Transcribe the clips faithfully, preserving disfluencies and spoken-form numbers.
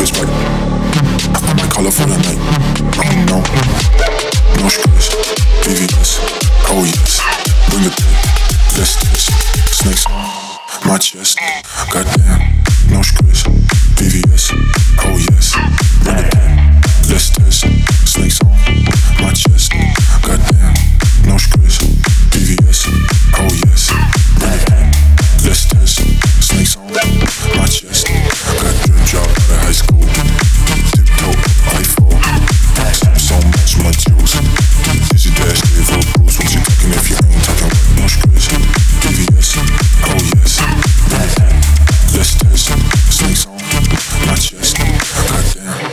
is right. I might call her for the night. I don't know. No stress. V V S. Oh yes. Bring the thing. Let's test. Snakes on my chest. Goddamn. No stress. V V S. Oh yes. Bring the thing. Let's test. Snakes on my chest. Goddamn. No stress. V V S. Oh yes. Bring the thing. Let's test. Snakes on my chest. Got drip drop out of high school. Tiptoe, I fall. Slip so much, my juice. Dizzy dash, give a bruise. What you talking if you ain't talking with no stress? V V S, oh yes. Let's test. Snakes on my chest. Goddamn.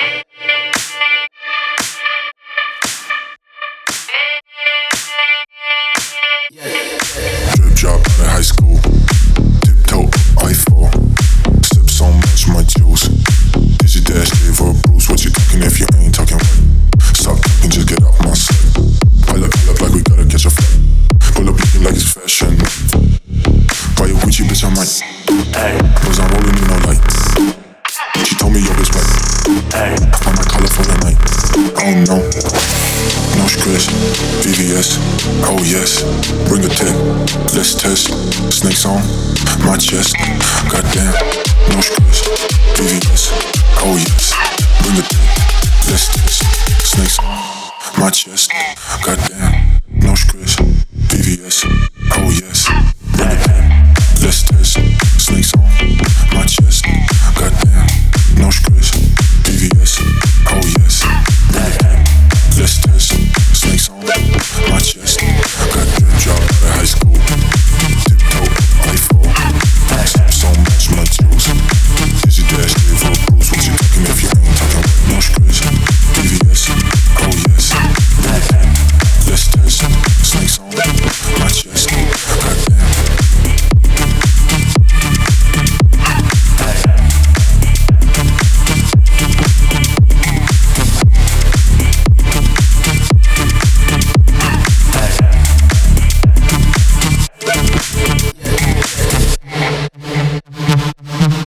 Drip drop out of high school. Tiptoe, I fall. Sip so much, my juice. Dizzy dash, gave her a bruise. What you talking if you ain't talking right? Stop talking, just get out my sight. Pile up, pile up like we gotta catch a flight. Pull up looking like it's fashion. Buy a Gucci, bitch, I might. Cause I'm rolling in no light. She told me yo, it's right. I might call her for the night. Oh no. No stress. V V S. Oh yes. Bring a tip. Let's test. Snakes on my chest. Goddamn. No stress. V V S. Oh yes. Bring the tip. Let's test. Snakes on my chest. Goddamn.